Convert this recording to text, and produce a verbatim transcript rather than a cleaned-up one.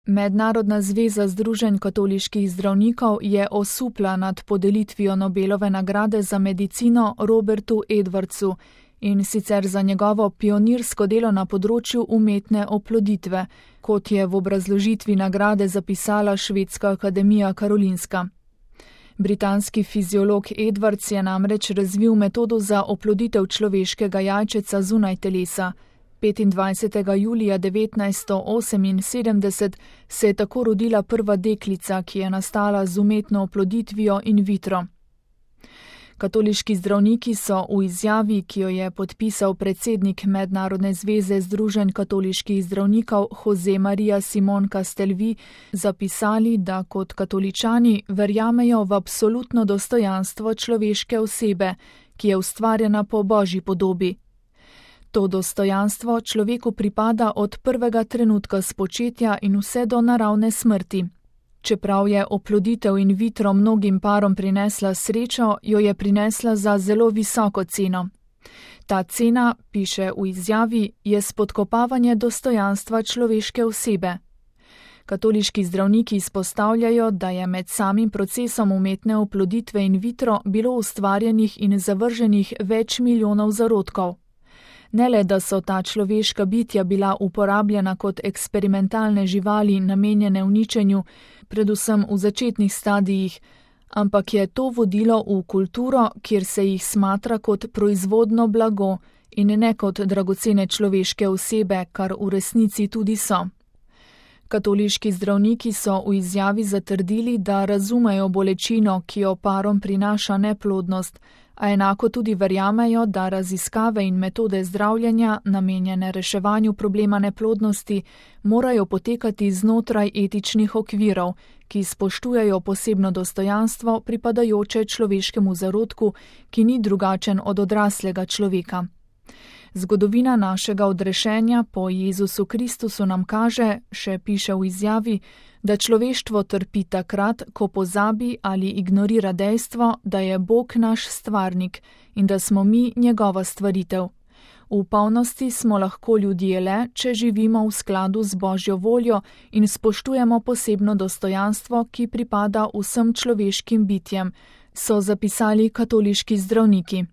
Mednarodna zveza združenj katoliških zdravnikov je osupla nad podelitvijo Nobelove nagrade za medicino Robertu Edwardsu, in sicer za njegovo pionirsko delo na področju umetne oploditve, kot je v obrazložitvi nagrade zapisala Švedska akademija Karolinska. Britanski fiziolog Edwards je namreč razvil metodo za oploditev človeškega jajčeca zunaj telesa. petindvajsetega julija devetnajststo oseminsedemdeset se je tako rodila prva deklica, ki je nastala z umetno oploditvijo in vitro. Katoliški zdravniki so v izjavi, ki jo je podpisal predsednik Mednarodne zveze združenj katoliških zdravnikov Jose Maria Simon Castelvi, zapisali, da kot katoličani verjamejo v absolutno dostojanstvo človeške osebe, ki je ustvarjena po Božji podobi. To dostojanstvo človeku pripada od prvega trenutka spočetja in vse do naravne smrti. Čeprav je oploditev in vitro mnogim parom prinesla srečo, jo je prinesla za zelo visoko ceno. Ta cena, piše v izjavi, je spodkopavanje dostojanstva človeške osebe. Katoliški zdravniki izpostavljajo, da je med samim procesom umetne oploditve in vitro bilo ustvarjenih in zavrženih več milijonov zarodkov. Ne le, da so ta človeška bitja bila uporabljena kot eksperimentalne živali namenjene uničenju, predvsem v začetnih stadijih, ampak je to vodilo v kulturo, kjer se jih smatra kot proizvodno blago in ne kot dragocene človeške osebe, kar v resnici tudi so. Katoliški zdravniki so v izjavi zatrdili, da razumejo bolečino, ki jo parom prinaša neplodnost, a enako tudi verjamejo, da raziskave in metode zdravljenja, namenjene reševanju problema neplodnosti, morajo potekati znotraj etičnih okvirov, ki spoštujejo posebno dostojanstvo pripadajoče človeškemu zarodku, ki ni drugačen od odraslega človeka. Zgodovina našega odrešenja po Jezusu Kristusu nam kaže, še piše v izjavi, da človeštvo trpi takrat, ko pozabi ali ignorira dejstvo, da je Bog naš stvarnik in da smo mi njegova stvaritev. V polnosti smo lahko ljudje le, če živimo v skladu z Božjo voljo in spoštujemo posebno dostojanstvo, ki pripada vsem človeškim bitjem, so zapisali katoliški zdravniki.